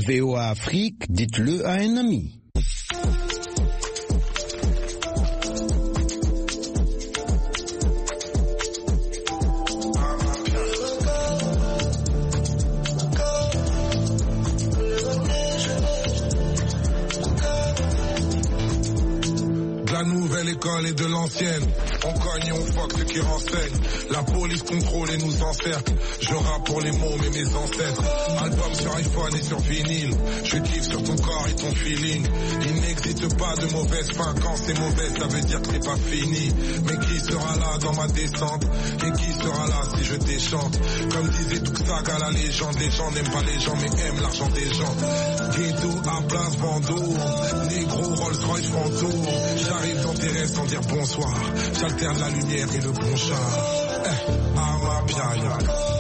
VOA Afrique, dites-le à un ami. Et de l'ancienne, on cogne et on fuck ceux qui renseignent. La police contrôle et nous encercle. Je rappe pour les mots mais mes ancêtres. Album sur iPhone et sur vinyle. Je kiffe sur ton corps et ton feeling. Il n'existe pas de mauvaise fin. Quand c'est mauvais ça veut dire que c'est pas fini. Mais qui sera là dans ma descente? Et qui sera là si je déchante? Comme disait Tuxaga la légende, les gens n'aiment pas les gens mais aiment l'argent des gens. Ghetto à place Vendôme, négro Rolls Royce fantôme. J'arrive dans tes rêves sans dire bonsoir. J'alterne la lumière et le bon char. Amapiaïa.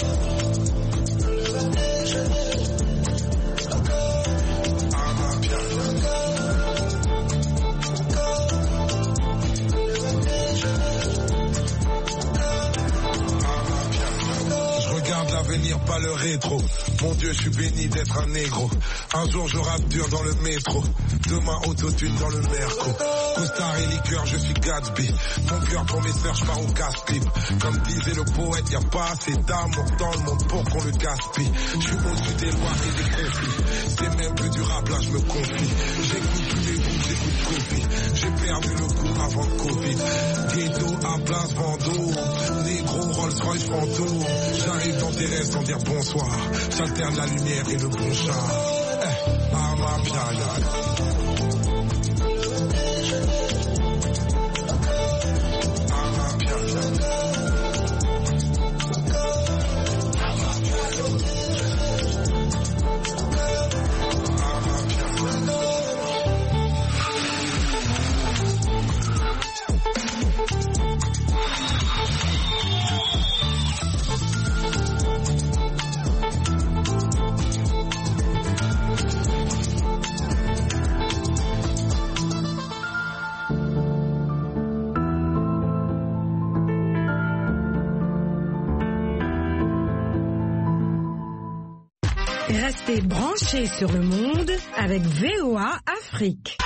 L'avenir, pas le rétro. Mon Dieu, je suis béni d'être un négro. Un jour, je rappe dur dans le métro. Demain, autotune dans le merco. Costard et liqueur, je suis Gatsby. Mon cœur pour mes sœurs, je pars au casse-pipe. Comme disait le poète, y a pas assez d'amour dans le monde pour qu'on le gaspille. Je suis au-dessus des lois et des conflits. C'est même plus du rap, là, je me confie. J'écoute tous les bouts, j'écoute Covid. J'ai perdu le coup avant le Covid. Ghetto à place Vendôme. Négro Rolls Royce fantôme. J'arrive dans tes rêves sans dire bonsoir. J'alterne la lumière et le bon char. Restez branchés sur le monde avec VOA Afrique.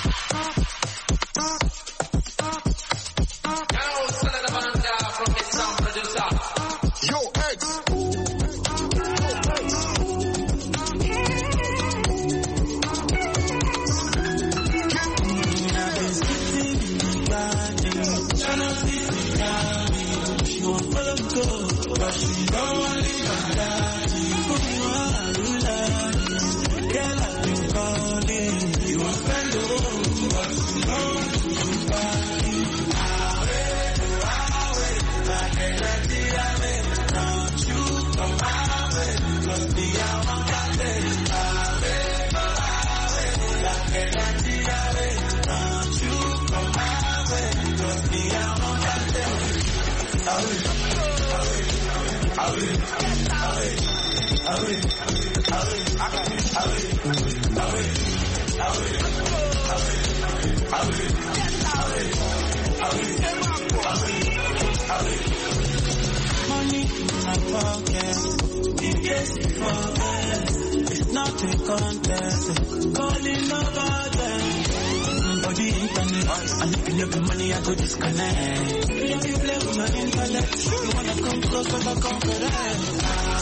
Money in my pocket, in case you forget, it's not a contest, calling about them. For the internet, and if you love the money, I go disconnect. If you play with my intellect, you wanna come close, but I come correct.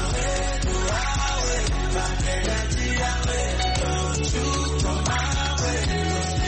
Don't you come my way.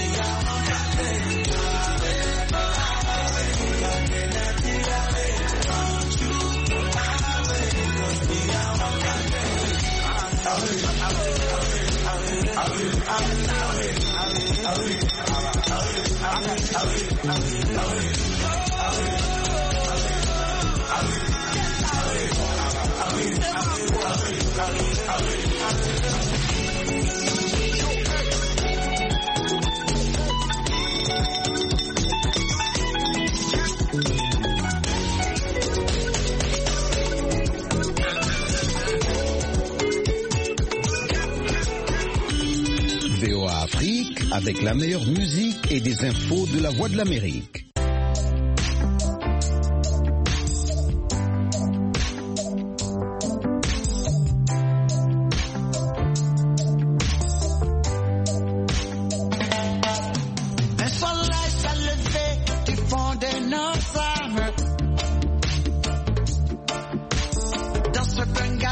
VOA Afrique avec la meilleure musique et des infos de la Voix de l'Amérique.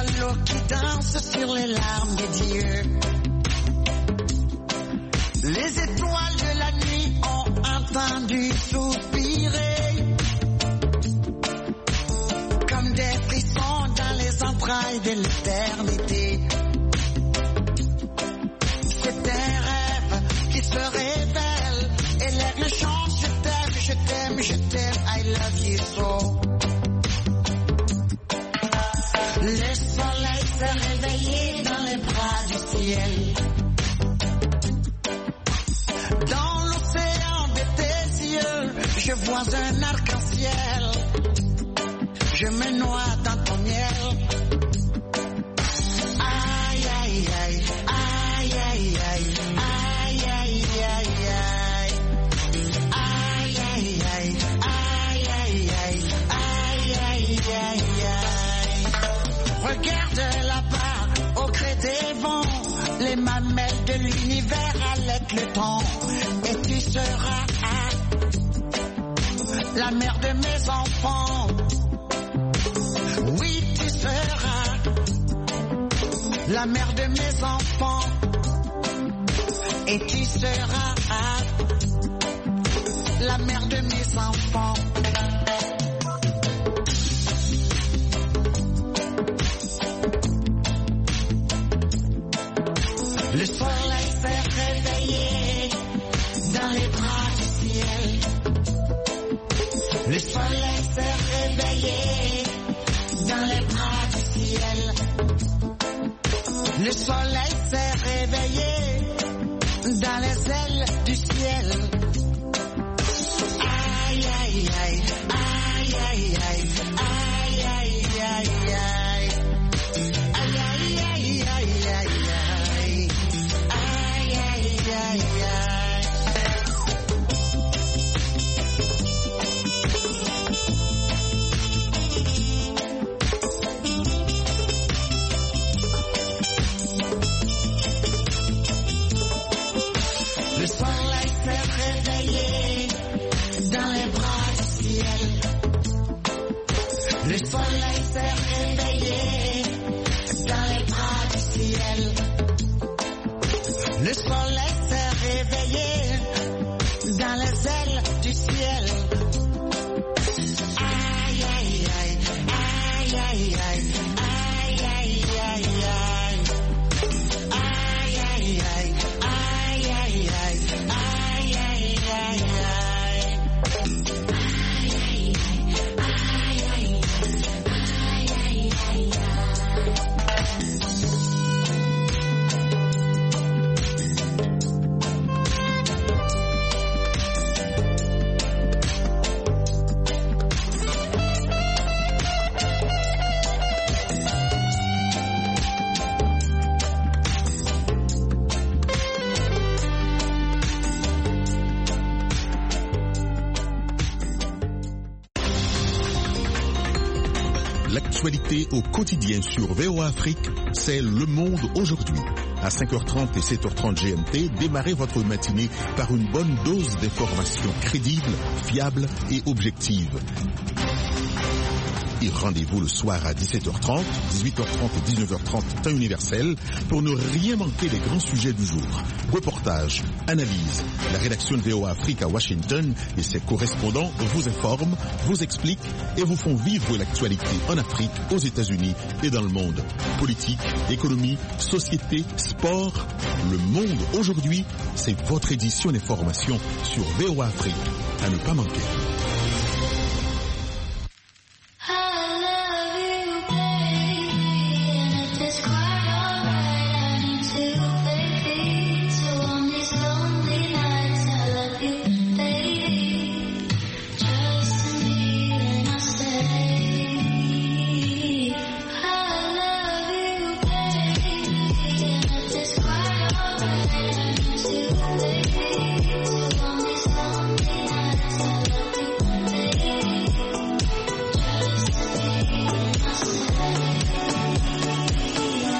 à l'eau qui danse sur les larmes des dieux. Les étoiles de la nuit ont entendu soupirer comme des frissons dans les entrailles de l'éternité. C'est un rêve qui se révèle et l'aigle chante je t'aime, je t'aime, je t'aime, I love you so. Le soleil s'est réveillé dans les bras du ciel. Dans l'océan de tes yeux, je vois un arc-en-ciel. Je me noie dans ton miel. Aïe, aïe, aïe, aïe, aïe, aïe, aïe, aïe, aïe, aïe. Aïe, aïe, aïe, aïe, aïe, aïe, aïe, aïe, aïe, aïe. Regarde là-bas, au gré des vents, les mamelles de l'univers allaitent le temps. Et tu seras la mère de mes enfants. Oui, tu seras la mère de mes enfants. Et tu seras la mère de mes enfants. Le soleil s'est réveillé dans les bras du ciel. Le soleil s'est réveillé dans les bras du ciel. Le soleil s'est réveillé dans les ailes du ciel. Aïe, aïe, aïe, aïe, aïe, aïe, aïe, aïe, aïe, aïe. Aïe, aïe, aïe, aïe, aïe, aïe. Aïe, aïe, aïe, aïe. Le soleil s'est réveillé dans les bras du ciel. Le soleil s'est réveillé dans les bras du ciel. Le soleil s'est réveillé dans les ailes du ciel. Aïe, aïe, aïe, aïe, aïe, aïe, aïe, aïe, aïe, aïe. Aïe, aïe, aïe, aïe, aïe, aïe, aïe, aïe, aïe, aïe. L'actualité au quotidien sur VOA Afrique, c'est Le Monde aujourd'hui. À 5h30 et 7h30 GMT, démarrez votre matinée par une bonne dose d'informations crédibles, fiables et objectives. Et rendez-vous le soir à 17h30, 18h30 et 19h30 temps universel pour ne rien manquer des grands sujets du jour. Reportages, analyses, la rédaction de VOA Afrique à Washington et ses correspondants vous informent, vous expliquent et vous font vivre l'actualité en Afrique, aux États-Unis et dans le monde. Politique, économie, société, sport. Le Monde aujourd'hui, c'est votre édition d'information sur VOA Afrique. À ne pas manquer.